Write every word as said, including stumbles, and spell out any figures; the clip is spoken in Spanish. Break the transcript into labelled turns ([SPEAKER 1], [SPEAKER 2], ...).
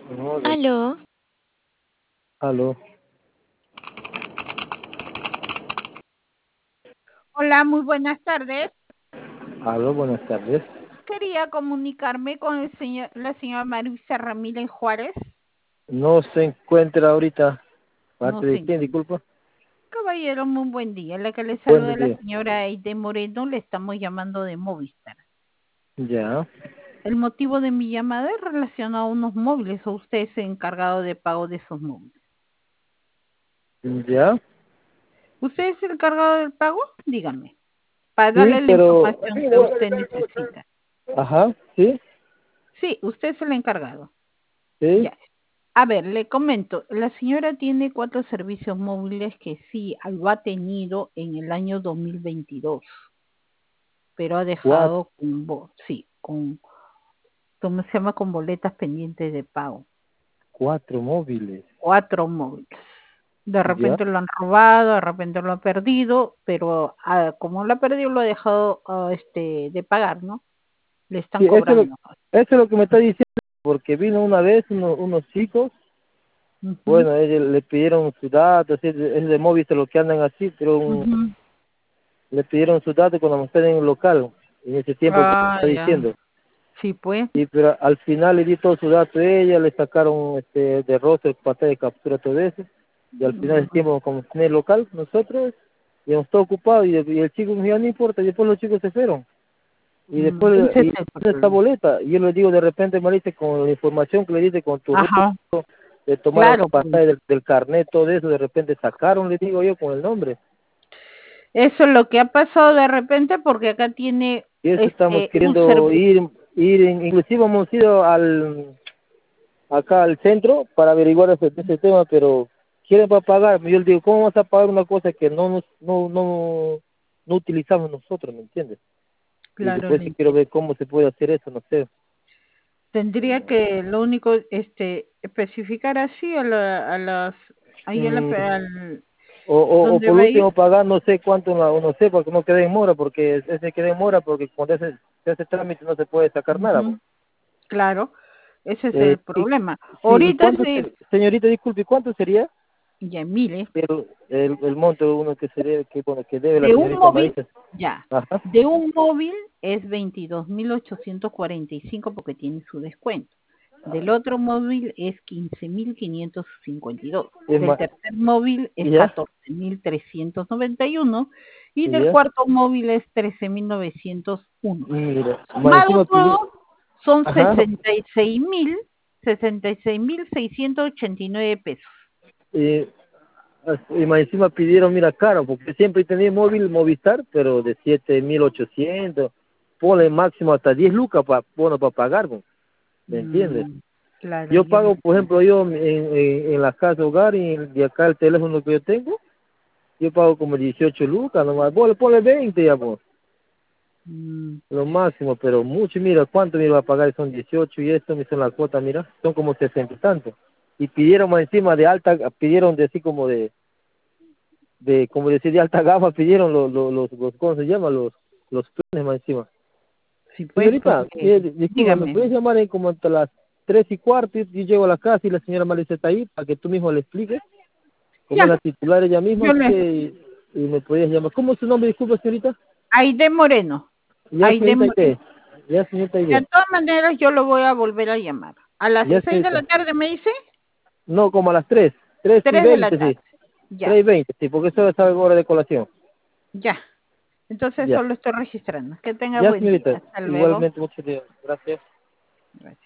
[SPEAKER 1] No, de-
[SPEAKER 2] Aló,
[SPEAKER 1] Aló,
[SPEAKER 3] Hola, muy buenas tardes.
[SPEAKER 1] aló, buenas tardes.
[SPEAKER 3] Quería comunicarme con el señor, la señora Marisa Ramírez Juárez.
[SPEAKER 1] No se encuentra ahorita.
[SPEAKER 3] No
[SPEAKER 1] ¿Parte de
[SPEAKER 3] sé.
[SPEAKER 1] quién, disculpa?
[SPEAKER 3] Caballero, muy buen día. La que le
[SPEAKER 1] Buen
[SPEAKER 3] saluda la
[SPEAKER 1] día.
[SPEAKER 3] señora Aide Moreno, le estamos llamando de Movistar.
[SPEAKER 1] Ya,
[SPEAKER 3] El motivo de mi llamada es relacionado a unos móviles, o usted es el encargado de pago de esos móviles.
[SPEAKER 1] ya.
[SPEAKER 3] ¿Usted es el encargado del pago? Dígame, para
[SPEAKER 1] Sí,
[SPEAKER 3] darle la
[SPEAKER 1] pero...
[SPEAKER 3] información que usted necesita.
[SPEAKER 1] Ajá, sí,
[SPEAKER 3] Sí, usted es el encargado.
[SPEAKER 1] sí.
[SPEAKER 3] Ya. A ver, le comento, la señora tiene cuatro servicios móviles que sí lo ha tenido en el año dos mil veintidós, pero ha
[SPEAKER 1] Cuatro,
[SPEAKER 3] dejado con, bo- sí, con, ¿cómo se llama? Con boletas pendientes de pago.
[SPEAKER 1] cuatro móviles.
[SPEAKER 3] Cuatro móviles. De
[SPEAKER 1] Ya.
[SPEAKER 3] repente lo han robado, de repente lo ha perdido, pero ah, como lo ha perdido lo ha dejado ah, este de pagar, ¿no? Le están
[SPEAKER 1] Sí, eso es, lo, eso
[SPEAKER 3] cobrando.
[SPEAKER 1] es lo que me está diciendo. Porque vino una vez uno- unos chicos.
[SPEAKER 3] Ujú,
[SPEAKER 1] Bueno, ellos le pidieron sus datos. Es de, es de móvil lo que andan así, pero un-
[SPEAKER 3] ujú.
[SPEAKER 1] le pidieron sus datos cuando estén en el local. En ese tiempo que
[SPEAKER 3] Ah,
[SPEAKER 1] está
[SPEAKER 3] ya.
[SPEAKER 1] diciendo.
[SPEAKER 3] Sí, pues.
[SPEAKER 1] Y pero al final le di todo su dato a ella, le sacaron este de rostro, pantalla de captura, todo eso. Y al final del
[SPEAKER 3] Mm,
[SPEAKER 1] tiempo, como en el local, nosotros, y hemos estado ocupados, y, y el chico me dijo, no importa, y después los chicos se fueron. Y
[SPEAKER 3] mm,
[SPEAKER 1] después,
[SPEAKER 3] ese es
[SPEAKER 1] y
[SPEAKER 3] el
[SPEAKER 1] esta
[SPEAKER 3] problema.
[SPEAKER 1] boleta, y yo le digo, de repente, Marisa, con la información que le diste, con tu
[SPEAKER 3] Ajá.
[SPEAKER 1] rostro, le tomaron la
[SPEAKER 3] Claro, pues.
[SPEAKER 1] pantalla del, del carnet, todo eso, de repente sacaron, le digo yo, con el nombre.
[SPEAKER 3] Eso es lo que ha pasado de repente porque acá tiene
[SPEAKER 1] Y eso estamos
[SPEAKER 3] este un
[SPEAKER 1] queriendo
[SPEAKER 3] servicio.
[SPEAKER 1] ir, ir, inclusive hemos ido al acá al centro para averiguar ese, ese tema, pero quieren para pagar. Yo les digo, ¿cómo vas a pagar una cosa que no nos, no, no, no utilizamos nosotros, ¿me entiendes? Y
[SPEAKER 3] Claro,
[SPEAKER 1] después
[SPEAKER 3] le
[SPEAKER 1] si quiero
[SPEAKER 3] entiendo.
[SPEAKER 1] ver cómo se puede hacer eso, no sé.
[SPEAKER 3] Tendría que lo único este especificar así a, la, a las ahí a la,
[SPEAKER 1] Mm,
[SPEAKER 3] al
[SPEAKER 1] o, o, o
[SPEAKER 3] donde
[SPEAKER 1] por
[SPEAKER 3] va a ir.
[SPEAKER 1] último pagar no sé cuánto, no, no sé, porque no quede en mora, porque ese queda en mora, porque cuando ese, se hace trámite no se puede sacar nada. Pues.
[SPEAKER 3] Ujú, claro, ese es
[SPEAKER 1] Eh,
[SPEAKER 3] el
[SPEAKER 1] y,
[SPEAKER 3] problema.
[SPEAKER 1] sí, ¿y
[SPEAKER 3] Ahorita
[SPEAKER 1] cuánto,
[SPEAKER 3] sí,
[SPEAKER 1] se- señorita, disculpe, cuánto sería
[SPEAKER 3] ya mire,
[SPEAKER 1] el, el, el monto uno que sería, que, bueno, que debe la
[SPEAKER 3] de un
[SPEAKER 1] señorita
[SPEAKER 3] móvil,
[SPEAKER 1] Marisa?
[SPEAKER 3] ya,
[SPEAKER 1] Ajá.
[SPEAKER 3] de un móvil es veintidós mil ochocientos cuarenta y cinco porque tiene su descuento. Del otro móvil es quince mil quinientos cincuenta y dos.
[SPEAKER 1] Es
[SPEAKER 3] Del
[SPEAKER 1] ma-
[SPEAKER 3] tercer móvil es
[SPEAKER 1] ¿Ya?
[SPEAKER 3] catorce mil trescientos noventa y uno y del
[SPEAKER 1] ¿Ya?
[SPEAKER 3] cuarto móvil es trece mil novecientos uno.
[SPEAKER 1] Mira, más
[SPEAKER 3] Sumado
[SPEAKER 1] encima pidió,
[SPEAKER 3] todo son
[SPEAKER 1] ajá,
[SPEAKER 3] sesenta y seis mil sesenta y seis mil seiscientos ochenta y nueve pesos.
[SPEAKER 1] y, y más encima pidieron, mira, caro, porque siempre tenía móvil, Movistar, pero de siete mil ochocientos, pone máximo hasta diez lucas, para bueno, para pagar, pues, ¿me entiendes?
[SPEAKER 3] Mm, claro,
[SPEAKER 1] Yo
[SPEAKER 3] yo le
[SPEAKER 1] pago, por
[SPEAKER 3] entiendo.
[SPEAKER 1] ejemplo, yo en, en, en la casa hogar y de acá el teléfono que yo tengo, yo pago como dieciocho lucas nomás, vos le pones veinte ya, pues,
[SPEAKER 3] Mm,
[SPEAKER 1] lo máximo, pero mucho, mira, ¿cuánto me iba a pagar? Son dieciocho y esto me son la cuota, mira, son como sesenta y tantos. Y pidieron más encima de alta, pidieron de así como de, de como decir, de alta gama, pidieron los, los, los, los ¿cómo se llama? Los, los planes más encima.
[SPEAKER 3] sí, pues,
[SPEAKER 1] Señorita,
[SPEAKER 3] porque,
[SPEAKER 1] eh, disculpa, ¿me
[SPEAKER 3] dígame,
[SPEAKER 1] puedes llamar en como hasta las tres y cuarto? Y yo llego a la casa y la señora Marisa está ahí para que tú mismo le expliques, como es
[SPEAKER 3] ya,
[SPEAKER 1] la titular ella misma,
[SPEAKER 3] yo
[SPEAKER 1] así
[SPEAKER 3] le,
[SPEAKER 1] que y, y me podías llamar. ¿Cómo es su nombre, disculpa, señorita?
[SPEAKER 3] Aide Moreno,
[SPEAKER 1] Ya,
[SPEAKER 3] Aide
[SPEAKER 1] señorita
[SPEAKER 3] Moreno.
[SPEAKER 1] Aide. Ya, señorita
[SPEAKER 3] De
[SPEAKER 1] Aide.
[SPEAKER 3] todas maneras, yo lo voy a volver a llamar. A las
[SPEAKER 1] Ya,
[SPEAKER 3] seis de la
[SPEAKER 1] señorita.
[SPEAKER 3] tarde, ¿me dice?
[SPEAKER 1] No, como a las tres. Tres y
[SPEAKER 3] Tres de la
[SPEAKER 1] veinte, sí.
[SPEAKER 3] tarde. Ya,
[SPEAKER 1] Tres y veinte, sí, porque eso es hora de colación.
[SPEAKER 3] ya. Entonces
[SPEAKER 1] Ya.
[SPEAKER 3] solo estoy registrando. Que tenga
[SPEAKER 1] Ya,
[SPEAKER 3] buen día.
[SPEAKER 1] señorita.
[SPEAKER 3] Hasta luego.
[SPEAKER 1] Igualmente, muchas gracias.
[SPEAKER 3] Gracias.